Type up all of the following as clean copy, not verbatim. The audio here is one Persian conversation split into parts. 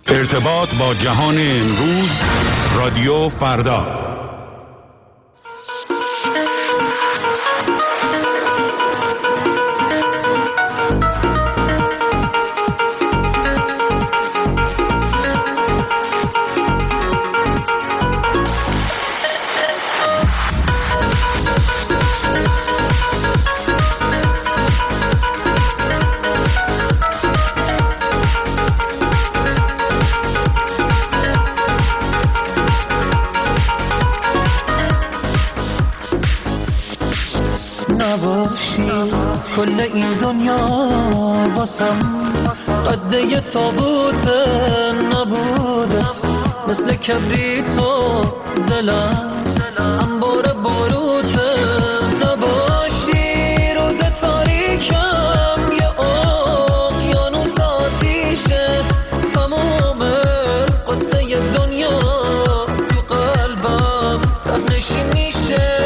ارتباط با جهان امروز، رادیو فردا. کل این دنیا واسم قده تابوت نبودت، مثل کبریت و دلم انبار باروت نباشی. روز تاریکم یه اقیانوس آتیشه، تمام قصه دنیا تو قلبم تنشی میشه.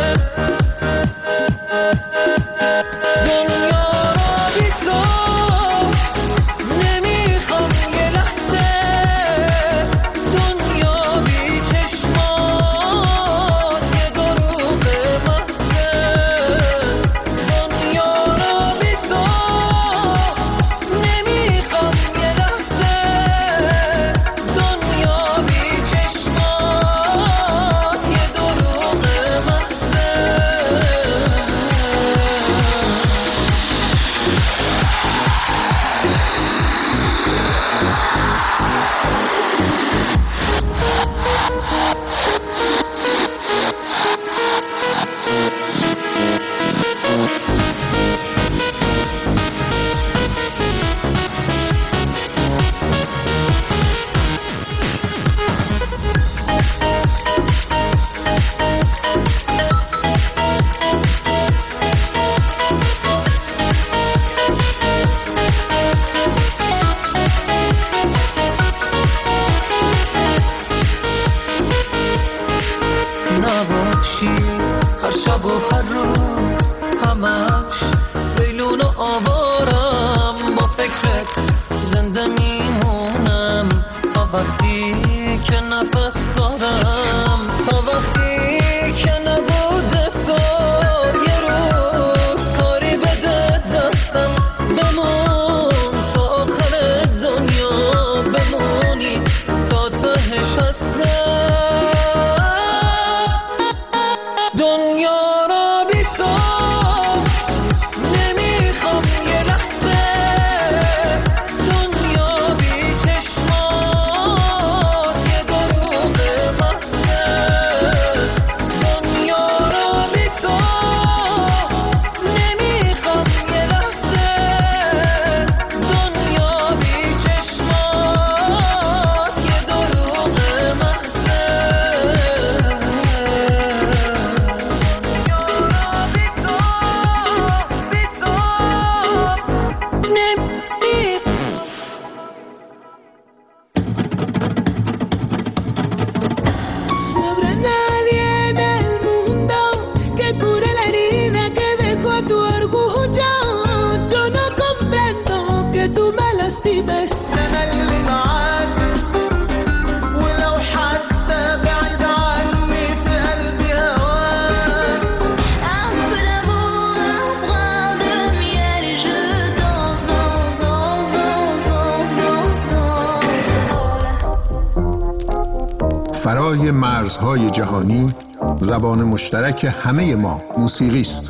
فرای مرزهای جهانی، زبان مشترک همه ما موسیقی است.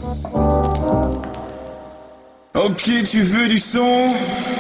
Ok, tu veux du son?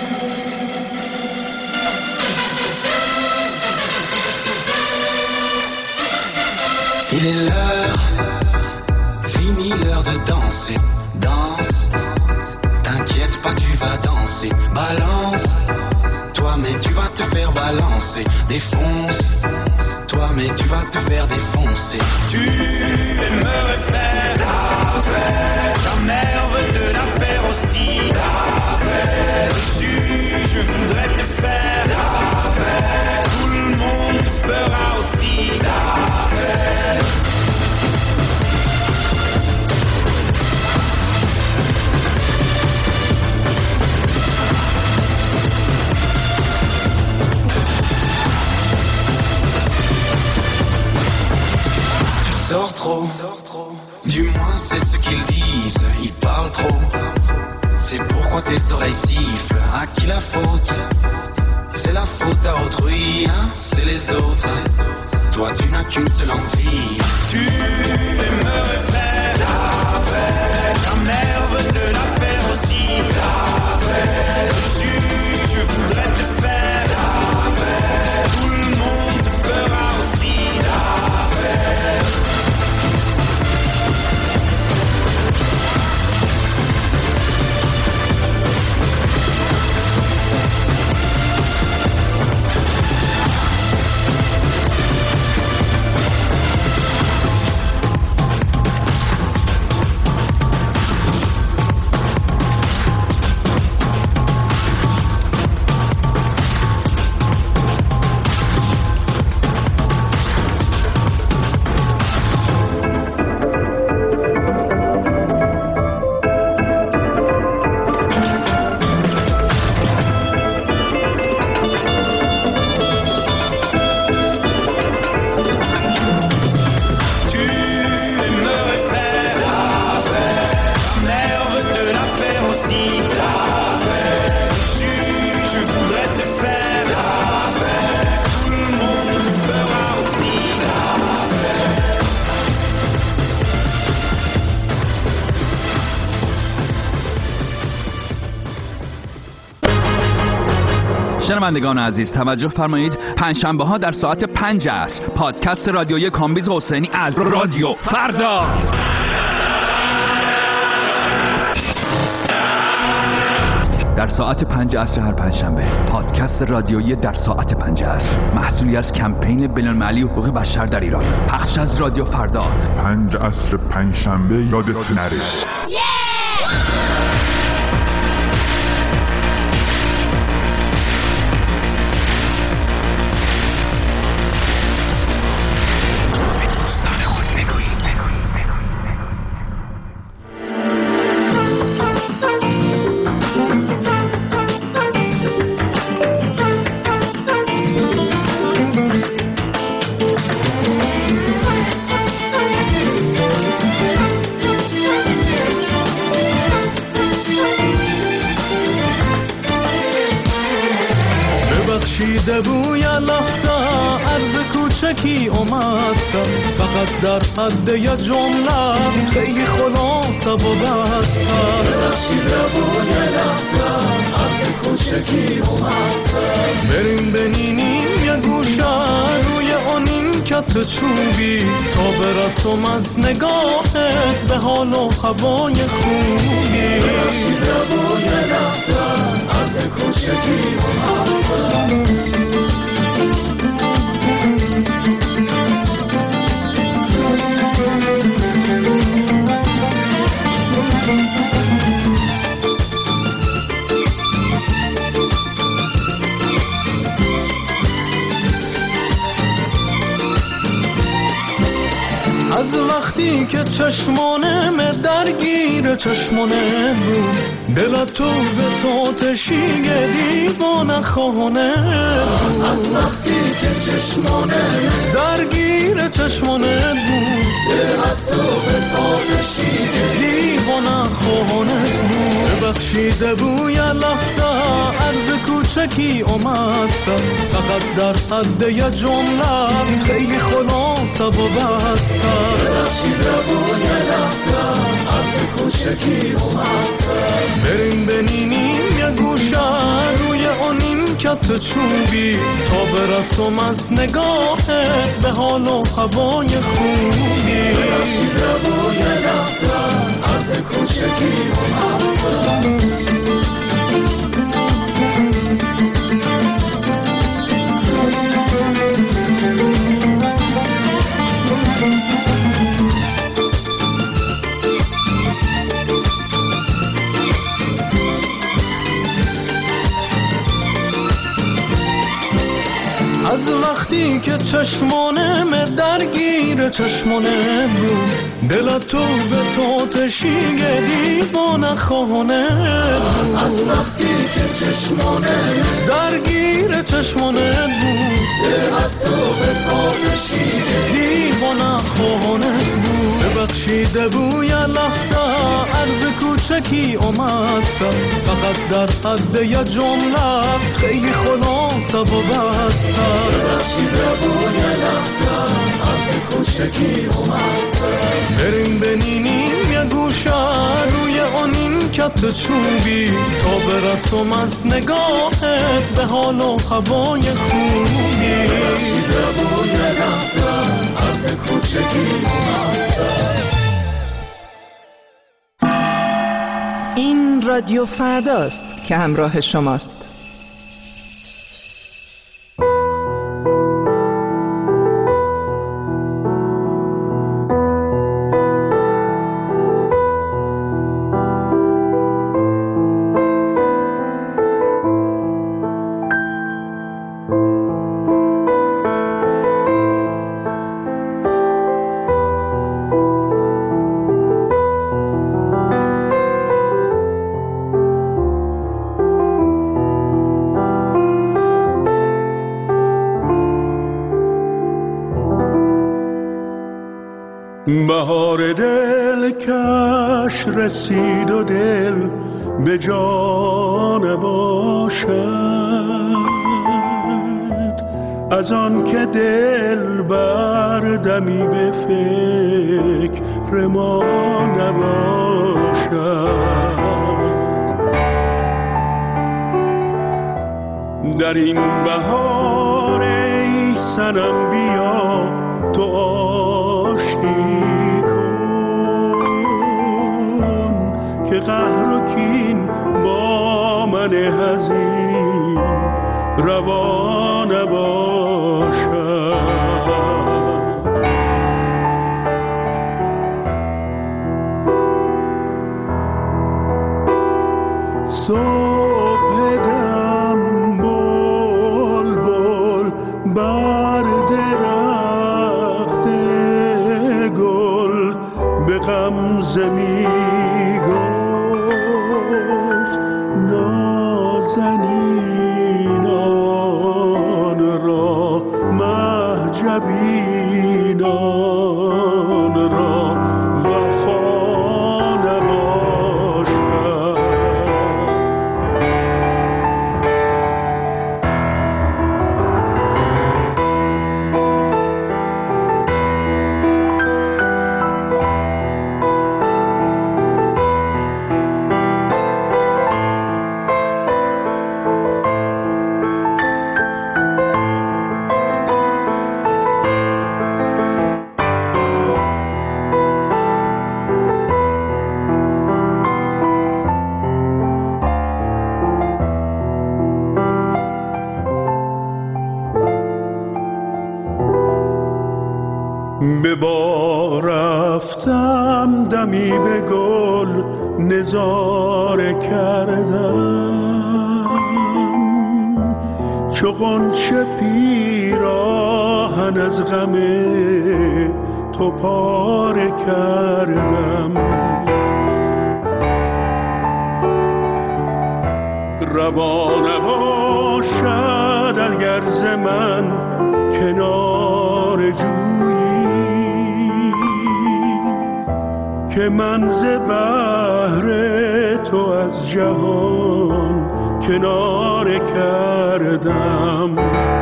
Il est l'heure, fini l'heure de danser. Danse, t'inquiète pas, tu vas danser. Balance, toi mais tu vas te faire balancer. Défonce, toi mais tu vas te faire défoncer. Tu aimerais faire ta fête, ta mère veut te la faire aussi. Ta fête, je voudrais te faire ta fête, tout le monde te fera aussi ta fête. trop. Du moins c'est ce qu'ils disent, ils parlent trop. C'est pourquoi tes oreilles sifflent. À qui la faute? C'est la faute à autrui, hein? C'est les autres. Toi tu n'as qu'une seule envie. Tu aimerais faire la fête. Ta mère veut te la faire aussi. La fête. Je voudrais te faire la fête. Tout le monde te fera aussi la fête. شنوندگان عزیز توجه فرمایید، پنجشنبه ها در ساعت 5 عصر پادکست رادیویی کامبیز حسینی از رادیو فردا. در ساعت 5 عصر هر پنجشنبه پادکست رادیویی در ساعت 5 عصر، محصولی از کمپین بین‌المللی حقوق بشر در ایران، پخش از رادیو فردا. 5 عصر پنجشنبه یادت نره. در حد یه جمله خیلی خلاصه و بسته ببخشیده بود یه لحظه عرض کوچکی اومسته بریم بنینیم یه گوشه روی اون این کت چوبی تا برسم از نگاهت به حال و هوای خوبی ببخشیده بود یه لحظه عرض کوچکی اومسته از وقتی که چشمانم درگیر چشمانه بود دلت تو به تو تشیگه دیوانه خانه بود از وقتی که چشمانم درگیر چشمانه بود دلت تو به تو تشیگه دیوانه خانه بود ببخشیده بوی لحظه عرض کوچکی اومستم فقط در حد یه جمله خیلی خلاصه و بسته ببخشیده بوی لحظه عرض کوچکی اومستم بریم بنینیم یه گوشه روی اون این کت چوبی تا برسم از نگاهت به حال و هوای خوبی ببخشیده بوی لحظه عرض کوچکی اومستم از وقتی که چشمانم درگیر چشمانه بود دلت تو به تو تشیگه دیوانه خانه بود از وقتی که چشمانم درگیر چشمانه بود دلت تو به تو تشیگه دیوانه خانه بود ده بوی لحظه عرض کوچکی اومستم، فقط در حد یه جمله خیلی خلاصه و بستم. ببخشید ده بوی لحظه عرض کوچکی اومستم. بریم بنینیم یه گوشه روی اونین کت چوبی، تا برسم از نگاهت به حال و هوای خوبی. ببخشید ده بوی لحظه عرض کوچکی اومستم. این رادیو فرداست که همراه شماست. بهار دل کش رسید و دل به جان باشد، از آن که دل بردمی به فکر ما نباشد. در این بهار ای صنم بیا تو آشتی کن، که قهر و کین با من حزین روا نباشد. صبح دم بلبل بر درخت گل به غمزه می گفت نازنینان را مهجبینان را وفا نباشد. به بار رفتم دمی به گل نظاره کردم، چو غنچه پیراهن از غم تو پاره کردم. روا نباشد اگر ز من کنار جویی، که من ز بحر تو از جهان کناره کردم.